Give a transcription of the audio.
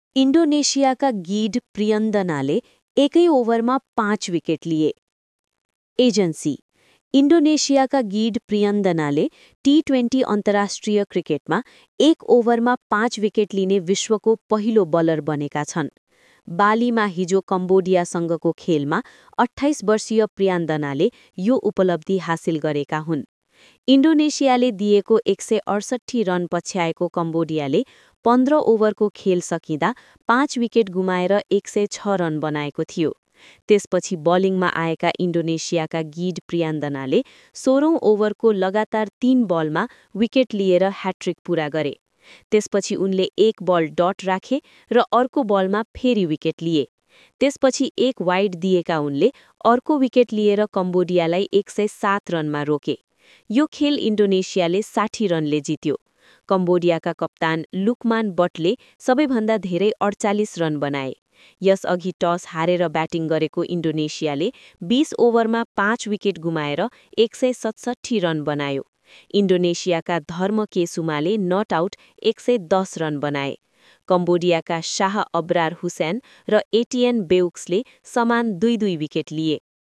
इन्डोनेसियाका गिड प्रियन्दनाले एकै ओभरमा 5 विकेट लिए। एजेन्सी इन्डोनेसियाका गिड प्रियन्दनाले टी20 अन्तर्राष्ट्रिय क्रिकेटमा एक ओभरमा 5 विकेट लिने विश्वको पहिलो बलर बनेका छन्। बालीमा हिजो कम्बोडियासँगको खेलमा 28 वर्षीय प्रियन्दनाले यो उपलब्धि हासिल गरेका हुन्। इन्डोनेसियाले दिएको 168 रन पछ्याएको कम्बोडियाले 15 ओभरको खेल सकिँदा 5 विकेट गुमाएर 106 रन बनाएको थियो। त्यसपछि बलिङमा आएका इन्डोनेसियाका गिड प्रियन्दनाले 16औं ओभरको लगातार 3 बलमा विकेट लिएर ह्याट्रिक पूरा गरे। त्यसपछि उनले एक बल डट राखे र अर्को बलमा फेरि विकेट लिए। त्यसपछि एक वाइड दिएका उनले अर्को विकेट लिएर कम्बोडियालाई 107 रनमा रोके। यो खेल इन्डोनेसियाले 60 रनले जित्यो। कम्बोडियाका कप्तान लुकमान बटले सबैभन्दा धेरै 48 रन बनाए। यसअघि टस हारेर ब्याटिङ गरेको इन्डोनेसियाले 20 ओभरमा 5 विकेट गुमाएर 167 रन बनायो। इन्डोनेसियाका धर्म केसुमाले नट आउट 110 रन बनाए। कम्बोडियाका शाह अब्रार हुसैन र एटिएन बेउक्सले समान 2-2 विकेट लिए।